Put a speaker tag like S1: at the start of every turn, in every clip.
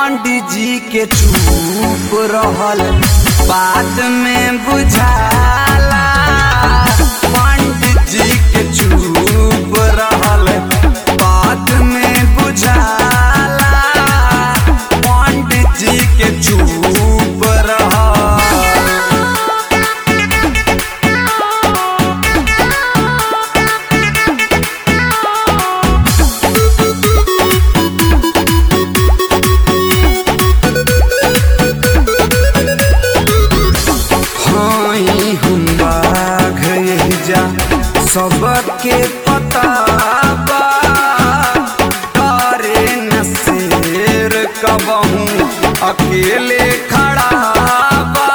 S1: पंडित जी के चुप रहल बात में बुझाला। पंडित जी के चुप रहल बात में बुझाला। पंडित जी के चुप रहल। सबके पता बा करे न शेर कबहू अकेले खड़ा बा।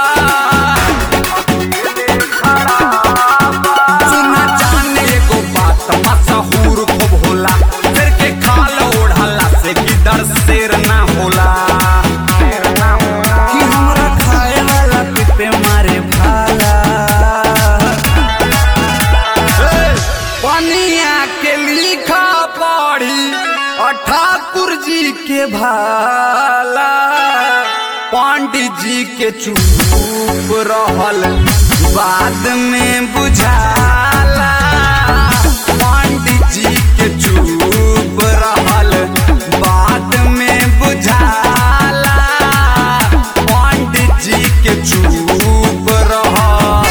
S1: सुना जाने एगो बात मशहूर खूब होला, फिर के खाल ओढ़ला से गिदड़ शेर ना होला। कि हमरा खाए वाला पिपे मारे भाला। पनिया के लिखा पढ़ी ठाकुर जी के भाला। पंडित जी के चुप रहल बाद में बुझाला। पंडित जी के चुप रहल बाद में बुझाला। पंडित जी के चुप रहल।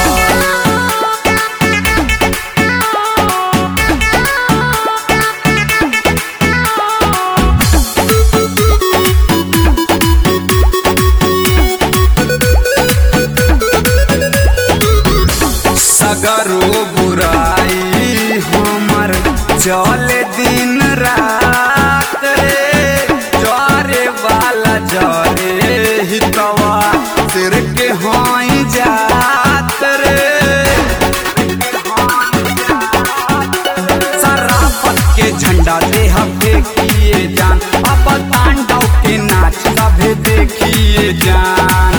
S1: सगरो बुराई हमर चले दिन रात रे। जरे वाला जरे हितवा सिर के हाई जात रे। शराफत के झंडा देह फेंकिए जान, अब तांडव के नाच सभे देखिए जान।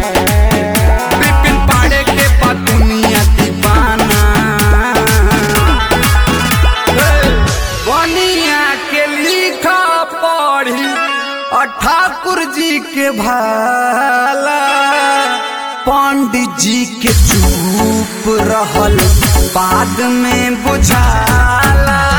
S1: ठाकुर जी के भाला। पंडित जी के चुप रहल बाद में बुझाला।